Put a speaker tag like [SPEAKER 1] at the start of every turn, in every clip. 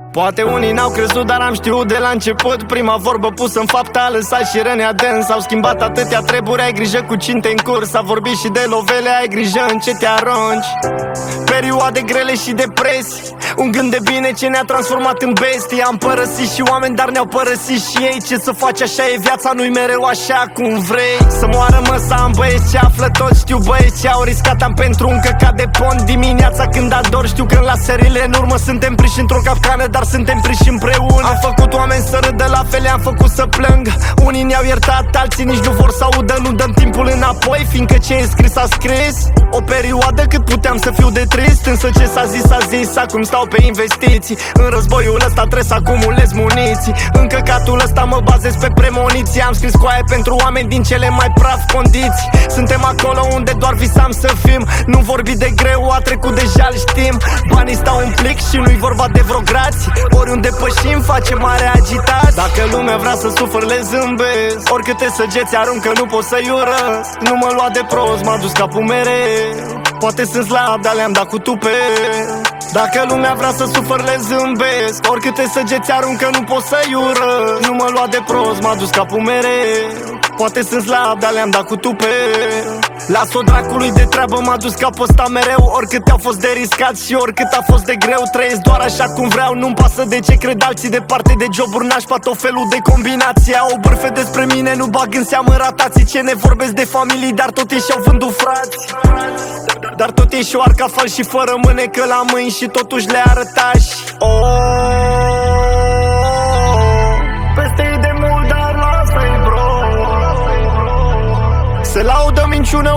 [SPEAKER 1] Poate unii n-au crezut, dar am știut de la început. Prima vorbă pusă în fapt a lăsat și răni adânc. S-au schimbat atâtea treburi, ai grijă cu cine în curs. S-a vorbit și de lovele, ai grijă în ce te arunci. Perioade grele și depresii, un gând de bine ce ne-a transformat în bestii. Am părăsit și oameni, dar ne-au părăsit și ei. Ce să faci, așa e viața, nu-i mereu așa cum vrei. Să moară mă, să am băieți ce află tot. Știu băieți ce au riscat, am pentru un căcat de pont. Dimineața când ador, știu că la serile în urmă suntem prinși într-o capcană, dar suntem prinși împreună. Am făcut oameni să râdă, la fel am făcut să plângă. Unii ne-au iertat, alții nici nu vor să audă. Nu dăm timpul înapoi, fiindcă ce e scris a scris. O perioadă cât puteam să fiu de trist, însă ce s-a zis, acum stau pe investiții. În războiul ăsta trebuie să acumulez muniții. În căcatul ăsta mă bazez pe premoniții. Am scris coaie pentru oameni din cele mai praf condiții. Suntem acolo unde doar visam să fim. Nu vorbi de greu, a trecut deja, îl știm. Banii stau în plic și nu-i vorba de vreo grație. Oriunde pășim face mare agitație. Dacă lumea vrea să sufăr, le zâmbesc. Oricâte săgeți aruncă, nu pot să-i urăsc. Nu mă lua de prost, m-a dus capul mereu. Poate sunt slab, dar le-am dat cu tupe. Dacă lumea vrea să sufăr, le zâmbesc. Oricâte săgeți aruncă, nu pot să-i urăsc. Nu mă lua de prost, m-a dus capul mereu. Poate sunt slab, dar le-am dat cu tupe. Las-o dracului de treabă, m-a dus capul ăsta mereu. Oricât au fost de riscat și oricât a fost de greu, trăiesc doar așa cum vreau, nu-mi pasă de ce cred alții. Departe de joburi nașpa, tot felul de combinații. Au bârfe despre mine, nu bag în seamă ratații. Ce ne vorbesc de familii, dar tot ei și-au vândut frați. Dar tot ei și-o arca fal și fără mânecă la mâini și totuși le arăta și peste-i de mult, dar lasă-i bro. Se laudă minciună,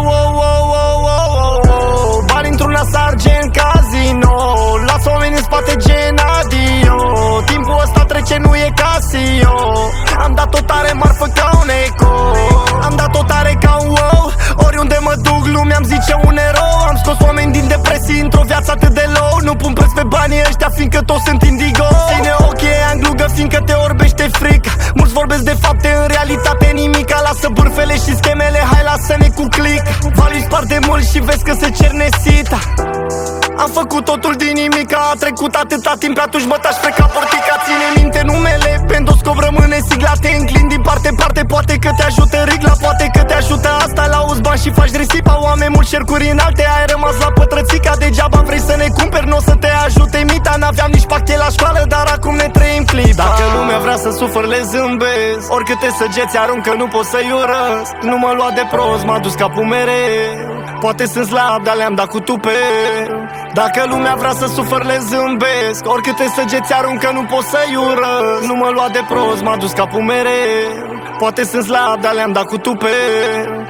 [SPEAKER 1] bani într-un sargent casino. Lasă oameni în spate gen adio. Timpul ăsta trece, nu e Casio. Am dat o tare marfă ca un eco. Am dat o tare ca un wow. Oriunde mă duc lumea îmi zice un erou. Am scos oameni din depresii într-o viață atât de low. Nu pun preț pe banii ăștia fiindcă toți sunt indigo. Ține ochii aia în glugă fiindcă te orbește frica. Mulți vorbesc de fapte, în realitate nimica. Lasă bârfele și schemele, hai lasă-ne cu click. Valii spart de mult și vezi că se cerne sita. Am făcut totul din nimic, a trecut atâta timp, atunci mă tași freca portica. Ține minte numele, pendoscop rămâne sigla. Te înclin din parte în parte, poate că te ajută rigla. Poate că te ajută asta, la auzi bani și faci risipa. Oameni mulți cercuri înalte, ai rămas la pătrățica. Degeaba vrei să ne cumperi, n-o să te ajute mita. N-aveam nici pachet la școală, dar acum ne trăim clip. Dacă lumea vrea să sufăr, le zâmbesc. Oricâte săgeți aruncă, nu pot să-i urăsc. Nu mă lua de prost, m-a dus capul mereu. Poate sunt slab, dar le-am dat cu tupe. Dacă lumea vrea să sufăr, le zâmbesc. Oricâte săgeți aruncă, nu pot să-i urăsc. Nu mă lua de prost, m-a dus capul mereu. Poate sunt slab, dar le-am dat cu tupe.